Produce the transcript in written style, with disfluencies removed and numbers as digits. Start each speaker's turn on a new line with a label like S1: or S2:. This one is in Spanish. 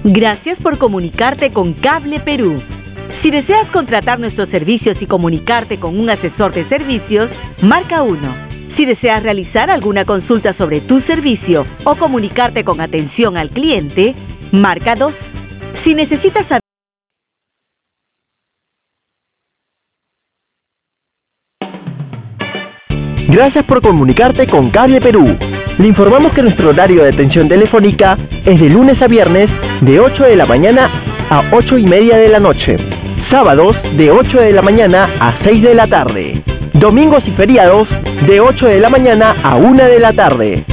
S1: Gracias por comunicarte con Cable Perú. Si deseas contratar nuestros servicios y comunicarte con un asesor de servicios, marca 1. Si deseas realizar alguna consulta sobre tu servicio o comunicarte con atención al cliente, marca 2. Si necesitas saber...
S2: Gracias por comunicarte con Cable Perú. Le informamos que nuestro horario de atención telefónica es de lunes a viernes de 8 de la mañana a 8:30 de la noche. Sábados de 8 de la mañana a 6 de la tarde. Domingos y feriados de 8 de la mañana a 1 de la tarde.